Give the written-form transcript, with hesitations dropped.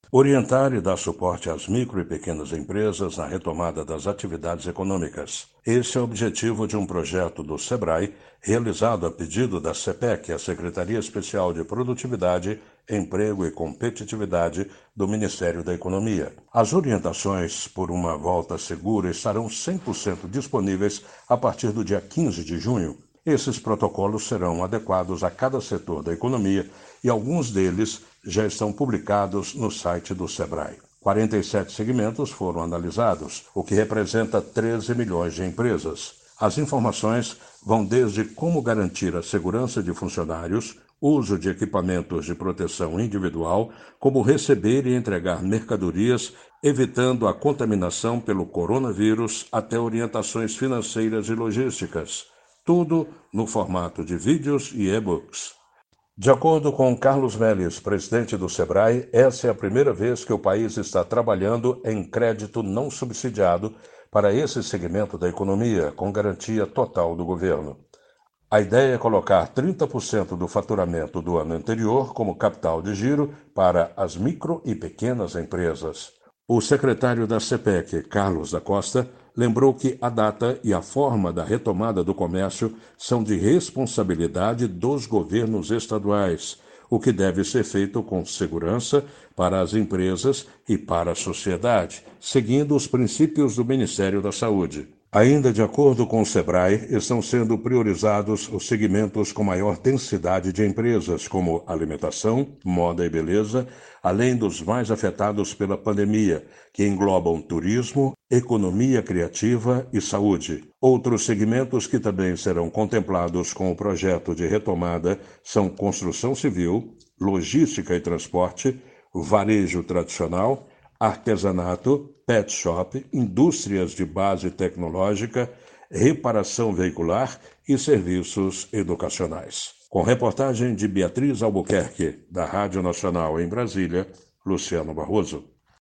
Orientar e dar suporte às micro e pequenas empresas na retomada das atividades econômicas. Esse é o objetivo de um projeto do SEBRAE, realizado a pedido da CEPEC, a Secretaria Especial de Produtividade, Emprego e Competitividade do Ministério da Economia. As orientações por uma volta segura estarão 100% disponíveis a partir do dia 15 de junho. Esses protocolos serão adequados a cada setor da economia e alguns deles já estão publicados no site do SEBRAE. 47 segmentos foram analisados, o que representa 13 milhões de empresas. As informações vão desde como garantir a segurança de funcionários, uso de equipamentos de proteção individual, como receber e entregar mercadorias, evitando a contaminação pelo coronavírus, até orientações financeiras e logísticas. Tudo no formato de vídeos e e-books. De acordo com Carlos Melles, presidente do SEBRAE, essa é a primeira vez que o país está trabalhando em crédito não subsidiado para esse segmento da economia, com garantia total do governo. A ideia é colocar 30% do faturamento do ano anterior como capital de giro para as micro e pequenas empresas. O secretário da CEPEC, Carlos da Costa, lembrou que a data e a forma da retomada do comércio são de responsabilidade dos governos estaduais, o que deve ser feito com segurança para as empresas e para a sociedade, seguindo os princípios do Ministério da Saúde. Ainda de acordo com o SEBRAE, estão sendo priorizados os segmentos com maior densidade de empresas, como alimentação, moda e beleza, além dos mais afetados pela pandemia, que englobam turismo, economia criativa e saúde. Outros segmentos que também serão contemplados com o projeto de retomada são construção civil, logística e transporte, varejo tradicional, artesanato, pet shop, indústrias de base tecnológica, reparação veicular e serviços educacionais. Com reportagem de Beatriz Albuquerque, da Rádio Nacional em Brasília, Luciano Barroso.